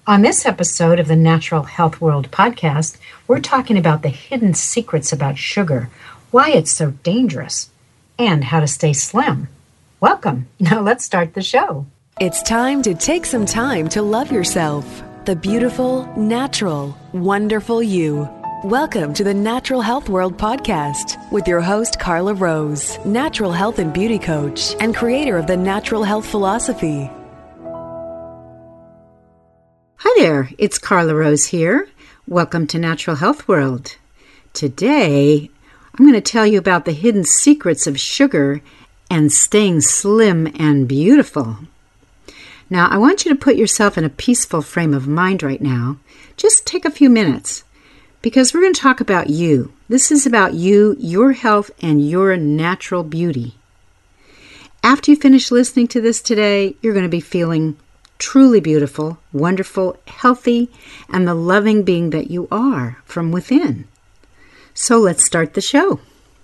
On this episode of the Natural Health World podcast, we're talking about the hidden secrets about sugar, why it's so dangerous, and how to stay slim. Welcome. Now let's start the show. It's time to take some time to love yourself. The beautiful, natural, wonderful you. Welcome to the Natural Health World podcast with your host, Carla Rose, natural health and beauty coach and creator of the Natural Health Philosophy. Hi there, it's Carla Rose here. Welcome to Natural Health World. Today, I'm going to tell you about the hidden secrets of sugar and staying slim and beautiful. Now, I want you to put yourself in a peaceful frame of mind right now. Just take a few minutes because we're going to talk about you. This is about you, your health, and your natural beauty. After you finish listening to this today, you're going to be feeling truly beautiful, wonderful, healthy, and the loving being that you are from within. So let's start the show.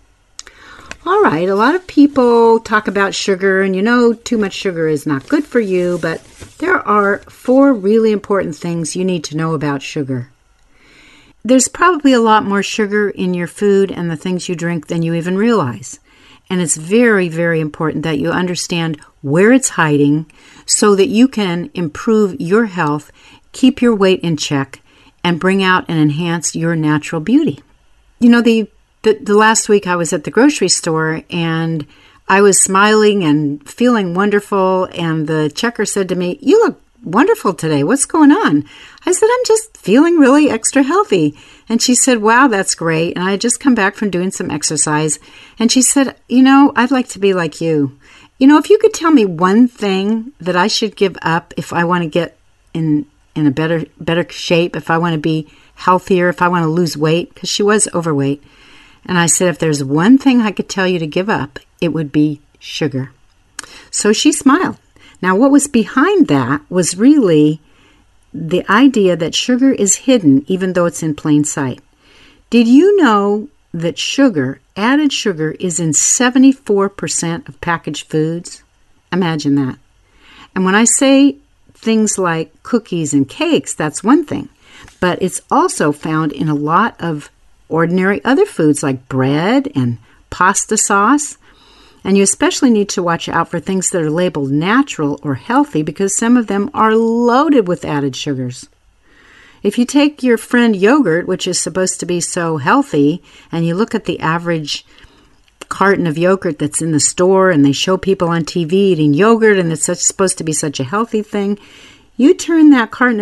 All right, a lot of people talk about sugar, and you know too much sugar is not good for you, but there are 4 really important things you need to know about sugar. There's probably a lot more sugar in your food and the things you drink than you even realize. And it's very, very important that you understand where it's hiding so that you can improve your health, keep your weight in check, and bring out and enhance your natural beauty. You know, the last week I was at the grocery store and I was smiling and feeling wonderful, and the checker said to me, "You look wonderful today. What's going on?" I said, "I'm just feeling really extra healthy." And she said, "Wow, that's great." And I had just come back from doing some exercise. And she said, "You know, I'd like to be like you. You know, if you could tell me one thing that I should give up if I want to get in a better shape, if I want to be healthier, if I want to lose weight," because she was overweight. And I said, "If there's one thing I could tell you to give up, it would be sugar." So she smiled. Now, what was behind that was really the idea that sugar is hidden even though it's in plain sight. Did you know that sugar, added sugar, is in 74% of packaged foods? Imagine that. And when I say things like cookies and cakes, that's one thing. But it's also found in a lot of ordinary other foods like bread and pasta sauce. And you especially need to watch out for things that are labeled natural or healthy because some of them are loaded with added sugars. If you take your friend yogurt, which is supposed to be so healthy, and you look at the average carton of yogurt that's in the store and they show people on TV eating yogurt and it's supposed to be such a healthy thing, you turn that carton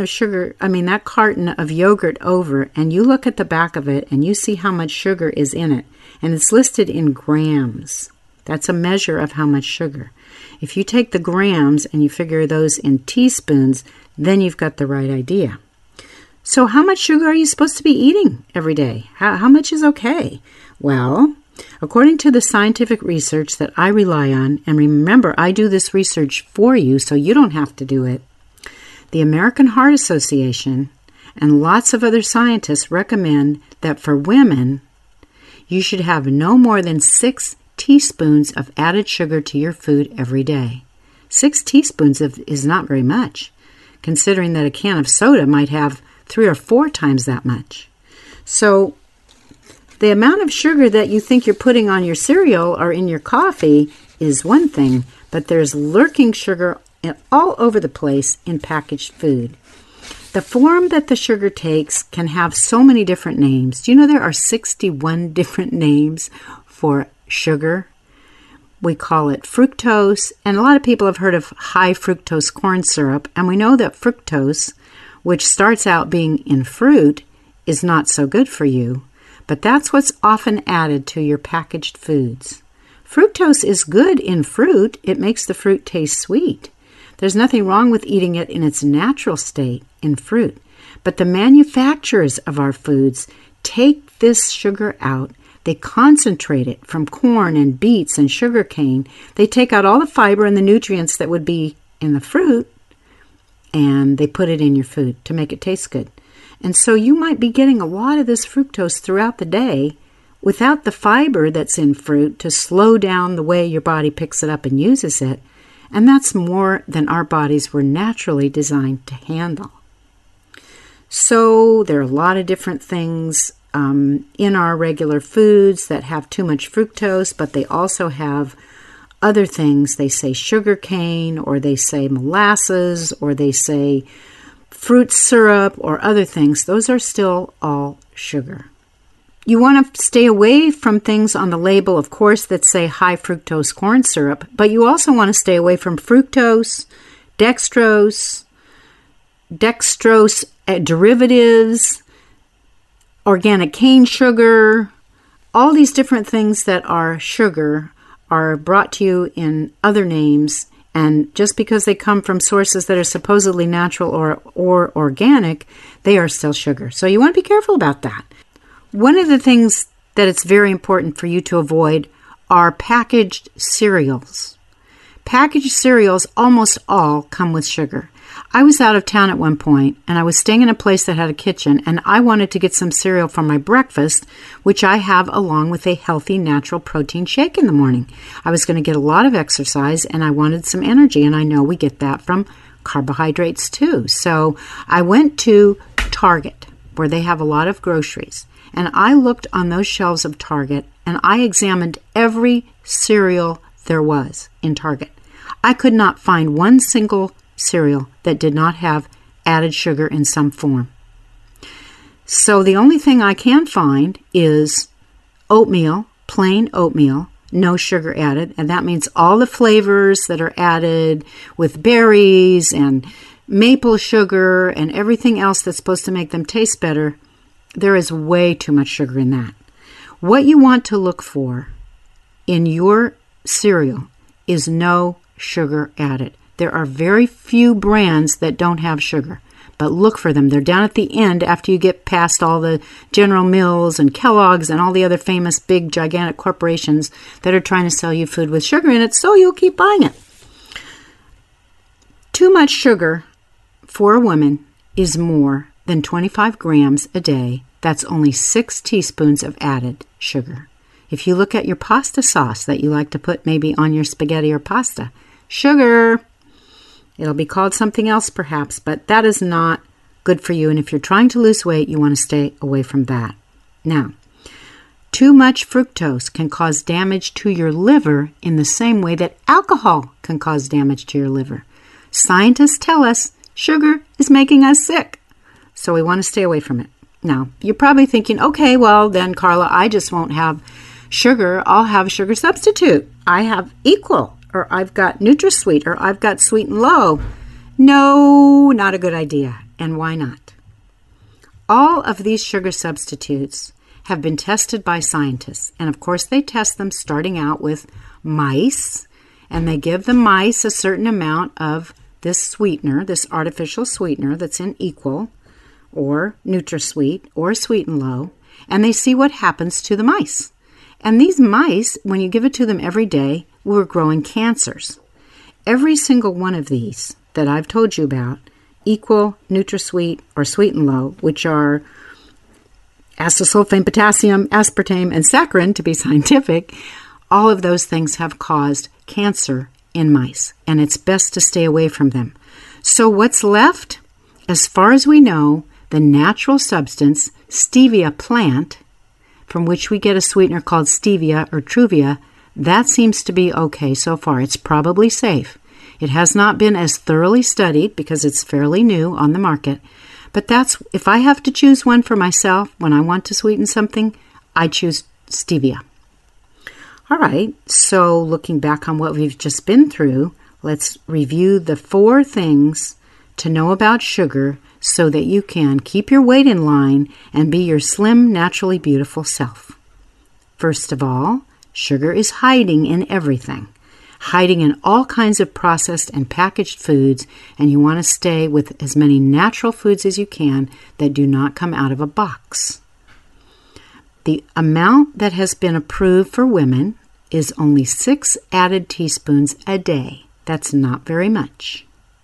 of yogurt over and you look at the back of it and you see how much sugar is in it. And it's listed in grams. That's a measure of how much sugar. If you take the grams and you figure those in teaspoons, then you've got the right idea. So how much sugar are you supposed to be eating every day? How much is okay? Well, according to the scientific research that I rely on, and remember, I do this research for you so you don't have to do it, the American Heart Association and lots of other scientists recommend that for women, you should have no more than 6 teaspoons of added sugar to your food every day. 6 teaspoons is not very much, considering that a can of soda might have 3 or 4 times that much. So the amount of sugar that you think you're putting on your cereal or in your coffee is one thing, but there's lurking sugar all over the place in packaged food. The form that the sugar takes can have so many different names. Do you know there are 61 different names for sugar? We call it fructose, and a lot of people have heard of high fructose corn syrup, and we know that fructose, which starts out being in fruit, is not so good for you, but that's what's often added to your packaged foods. Fructose is good in fruit. It makes the fruit taste sweet. There's nothing wrong with eating it in its natural state in fruit, but the manufacturers of our foods take this sugar out. They concentrate it from corn and beets and sugar cane. They take out all the fiber and the nutrients that would be in the fruit, and they put it in your food to make it taste good. And so you might be getting a lot of this fructose throughout the day without the fiber that's in fruit to slow down the way your body picks it up and uses it. And that's more than our bodies were naturally designed to handle. So there are a lot of different things in our regular foods that have too much fructose, but they also have other things. They say sugar cane, or they say molasses, or they say fruit syrup, or other things. Those are still all sugar. You want to stay away from things on the label, of course, that say high fructose corn syrup, but you also want to stay away from fructose, dextrose derivatives, organic cane sugar. All these different things that are sugar are brought to you in other names, and just because they come from sources that are supposedly natural or organic, they are still sugar. So you want to be careful about that. One of the things that it's very important for you to avoid are packaged cereals. Packaged cereals almost all come with sugar. I was out of town at one point, and I was staying in a place that had a kitchen, and I wanted to get some cereal for my breakfast, which I have along with a healthy natural protein shake in the morning. I was going to get a lot of exercise, and I wanted some energy, and I know we get that from carbohydrates too. So I went to Target, where they have a lot of groceries, and I looked on those shelves of Target, and I examined every cereal there was in Target. I could not find one single cereal that did not have added sugar in some form. So the only thing I can find is oatmeal, plain oatmeal, no sugar added, and that means all the flavors that are added with berries and maple sugar and everything else that's supposed to make them taste better. There is way too much sugar in that. What you want to look for in your cereal is no sugar added. There are very few brands that don't have sugar, but look for them. They're down at the end after you get past all the General Mills and Kellogg's and all the other famous big gigantic corporations that are trying to sell you food with sugar in it, so you'll keep buying it. Too much sugar for a woman is more than 25 grams a day. That's only 6 teaspoons of added sugar. If you look at your pasta sauce that you like to put maybe on your spaghetti or pasta, sugar. It'll be called something else perhaps, but that is not good for you. And if you're trying to lose weight, you want to stay away from that. Now, too much fructose can cause damage to your liver in the same way that alcohol can cause damage to your liver. Scientists tell us sugar is making us sick, so we want to stay away from it. Now, you're probably thinking, okay, well then, Carla, I just won't have sugar. I'll have a sugar substitute. I have Equal, or I've got NutraSweet, or I've got Sweet and Low. No, not a good idea. And why not? All of these sugar substitutes have been tested by scientists. And of course, they test them starting out with mice. And they give the mice a certain amount of this sweetener, this artificial sweetener that's in Equal, or NutraSweet, or Sweet and Low. And they see what happens to the mice. And these mice, when you give it to them every day, were growing cancers. Every single one of these that I've told you about, Equal, NutraSweet, or Sweet and Low, which are acesulfame, potassium, aspartame, and saccharin, to be scientific, all of those things have caused cancer in mice, and it's best to stay away from them. So what's left? As far as we know, the natural substance, stevia plant, from which we get a sweetener called stevia or Truvia, that seems to be okay so far. It's probably safe. It has not been as thoroughly studied because it's fairly new on the market. But that's, if I have to choose one for myself when I want to sweeten something, I choose stevia. All right, so looking back on what we've just been through, let's review the 4 things to know about sugar so that you can keep your weight in line and be your slim, naturally beautiful self. First of all, sugar is hiding in everything, hiding in all kinds of processed and packaged foods, and you want to stay with as many natural foods as you can that do not come out of a box. The amount that has been approved for women is only 6 added teaspoons a day. That's not very much.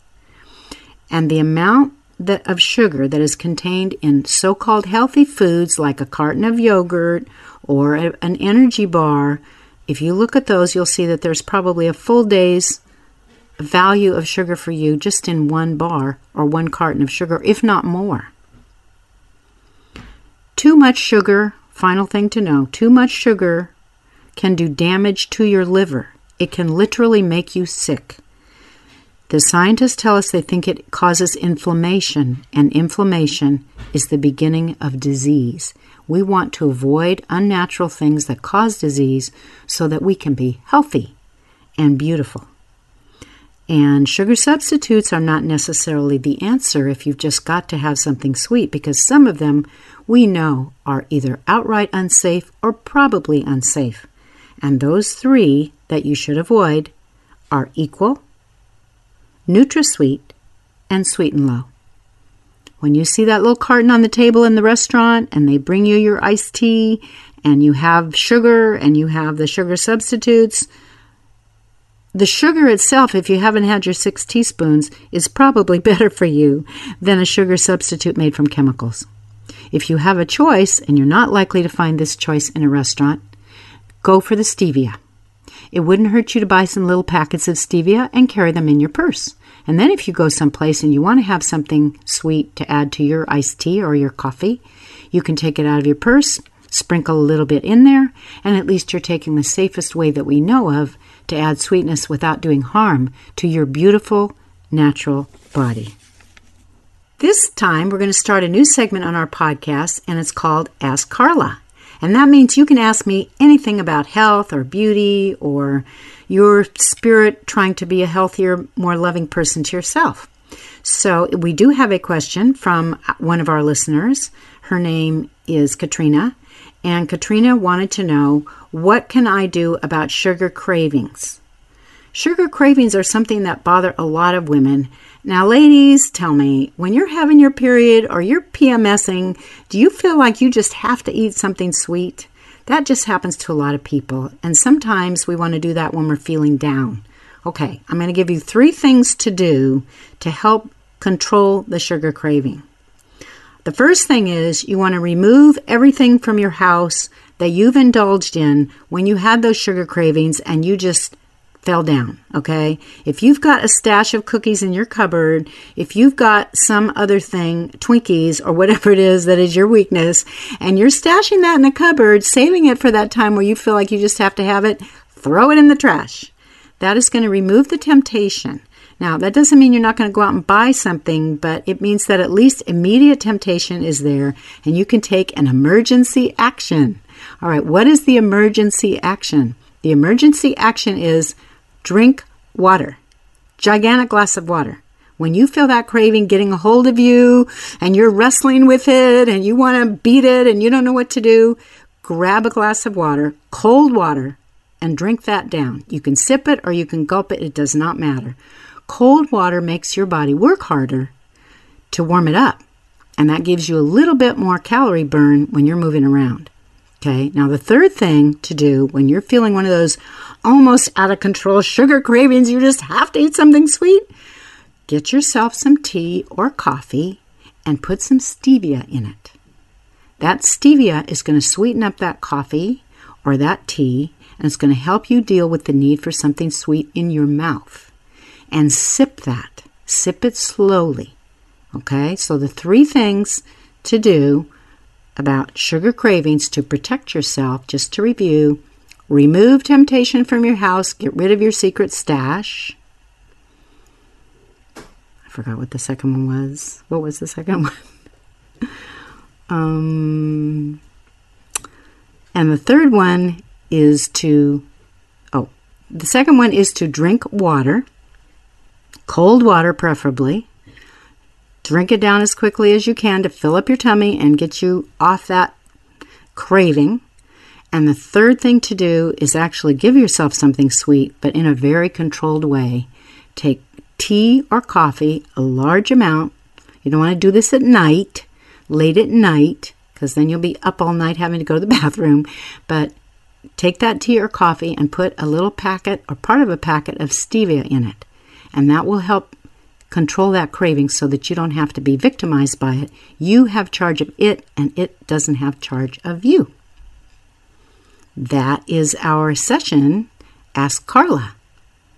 And the amount of sugar that is contained in so-called healthy foods like a carton of yogurt or an energy bar, if you look at those, you'll see that there's probably a full day's value of sugar for you just in one bar or one carton of sugar, if not more. too much sugar, final thing to know, too much sugar can do damage to your liver. It can literally make you sick. The scientists tell us they think it causes inflammation, and inflammation is the beginning of disease. We want to avoid unnatural things that cause disease so that we can be healthy and beautiful. And sugar substitutes are not necessarily the answer if you've just got to have something sweet, because some of them we know are either outright unsafe or probably unsafe. And those three that you should avoid are Equal, NutraSweet, and Sweet and Low. When you see that little carton on the table in the restaurant and they bring you your iced tea and you have sugar and you have the sugar substitutes, the sugar itself, if you haven't had your 6 teaspoons, is probably better for you than a sugar substitute made from chemicals. If you have a choice, and you're not likely to find this choice in a restaurant, go for the stevia. It wouldn't hurt you to buy some little packets of stevia and carry them in your purse. And then if you go someplace and you want to have something sweet to add to your iced tea or your coffee, you can take it out of your purse, sprinkle a little bit in there, and at least you're taking the safest way that we know of to add sweetness without doing harm to your beautiful, natural body. This time, we're going to start a new segment on our podcast, and it's called Ask Carla. And that means you can ask me anything about health or beauty or your spirit trying to be a healthier, more loving person to yourself. So we do have a question from one of our listeners. Her name is Katrina. And Katrina wanted to know, what can I do about sugar cravings? Sugar cravings are something that bother a lot of women. Now, ladies, tell me, when you're having your period or you're PMSing, do you feel like you just have to eat something sweet? That just happens to a lot of people. And sometimes we want to do that when we're feeling down. Okay, I'm going to give you 3 things to do to help control the sugar craving. The first thing is you want to remove everything from your house that you've indulged in when you had those sugar cravings and you just fell down, okay? If you've got a stash of cookies in your cupboard, if you've got some other thing, Twinkies or whatever it is that is your weakness, and you're stashing that in the cupboard, saving it for that time where you feel like you just have to have it, throw it in the trash. That is going to remove the temptation. Now, that doesn't mean you're not going to go out and buy something, but it means that at least immediate temptation is there, and you can take an emergency action. All right, what is the emergency action? The emergency action is drink water, gigantic glass of water. When you feel that craving getting a hold of you, and you're wrestling with it, and you want to beat it, and you don't know what to do, grab a glass of water, cold water, and drink that down. You can sip it or you can gulp it. It does not matter. Cold water makes your body work harder to warm it up, and that gives you a little bit more calorie burn when you're moving around. Okay, now the third thing to do when you're feeling one of those almost out of control sugar cravings, you just have to eat something sweet, get yourself some tea or coffee and put some stevia in it. That stevia is going to sweeten up that coffee or that tea, and it's going to help you deal with the need for something sweet in your mouth. And sip that. Sip it slowly. Okay? So the 3 things to do about sugar cravings to protect yourself, just to review: remove temptation from your house, get rid of your secret stash. I forgot what the second one was. What was the second one? And the third one is to drink water. Cold water, preferably. Drink it down as quickly as you can to fill up your tummy and get you off that craving. And the third thing to do is actually give yourself something sweet, but in a very controlled way. Take tea or coffee, a large amount. You don't want to do this at night, late at night, because then you'll be up all night having to go to the bathroom. But take that tea or coffee and put a little packet or part of a packet of stevia in it. And that will help control that craving so that you don't have to be victimized by it. You have charge of it, and it doesn't have charge of you. That is our session, Ask Carla.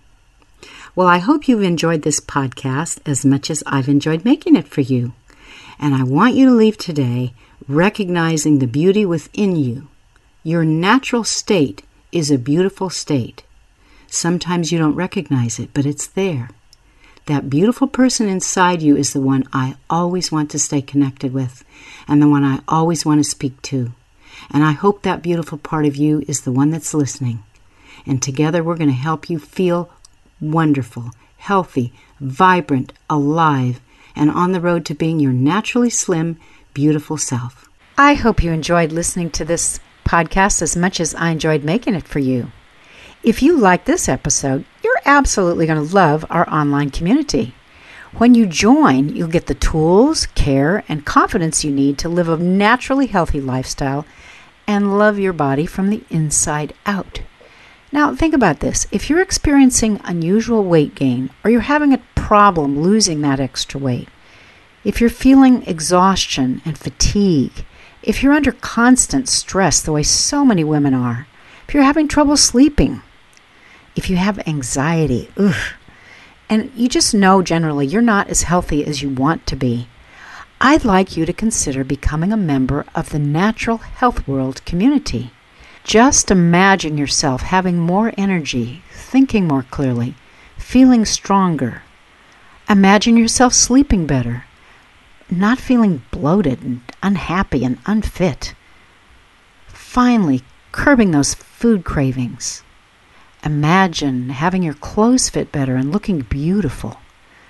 Well, I hope you've enjoyed this podcast as much as I've enjoyed making it for you. And I want you to leave today recognizing the beauty within you. Your natural state is a beautiful state. Sometimes you don't recognize it, but it's there. That beautiful person inside you is the one I always want to stay connected with, and the one I always want to speak to. And I hope that beautiful part of you is the one that's listening. And together we're going to help you feel wonderful, healthy, vibrant, alive, and on the road to being your naturally slim, beautiful self. I hope you enjoyed listening to this podcast as much as I enjoyed making it for you. If you like this episode, you're absolutely going to love our online community. When you join, you'll get the tools, care, and confidence you need to live a naturally healthy lifestyle and love your body from the inside out. Now, think about this. If you're experiencing unusual weight gain, or you're having a problem losing that extra weight, if you're feeling exhaustion and fatigue, if you're under constant stress the way so many women are, if you're having trouble sleeping, if you have anxiety, and you just know generally you're not as healthy as you want to be, I'd like you to consider becoming a member of the Natural Health World community. Just imagine yourself having more energy, thinking more clearly, feeling stronger. Imagine yourself sleeping better, not feeling bloated and unhappy and unfit. Finally, curbing those food cravings. Imagine having your clothes fit better and looking beautiful.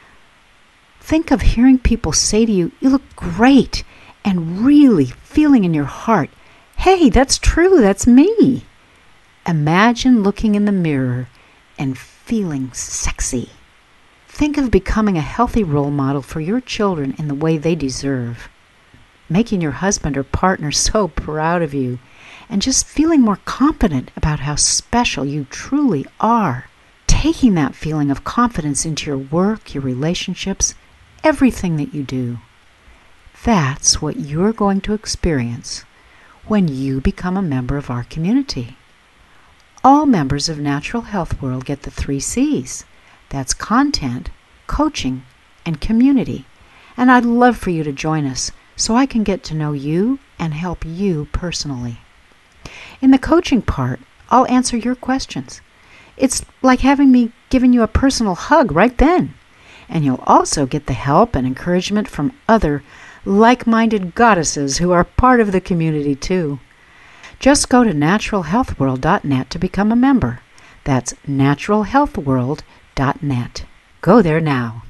Think of hearing people say to you, "You look great," and really feeling in your heart, "Hey, that's true, that's me." Imagine looking in the mirror and feeling sexy. Think of becoming a healthy role model for your children in the way they deserve. Making your husband or partner so proud of you, and just feeling more confident about how special you truly are. Taking that feeling of confidence into your work, your relationships, everything that you do. That's what you're going to experience when you become a member of our community. All members of Natural Health World get the 3 C's. That's content, coaching, and community. And I'd love for you to join us so I can get to know you and help you personally. In the coaching part, I'll answer your questions. It's like having me giving you a personal hug right then. And you'll also get the help and encouragement from other like-minded goddesses who are part of the community too. Just go to naturalhealthworld.net to become a member. That's naturalhealthworld.net. Go there now.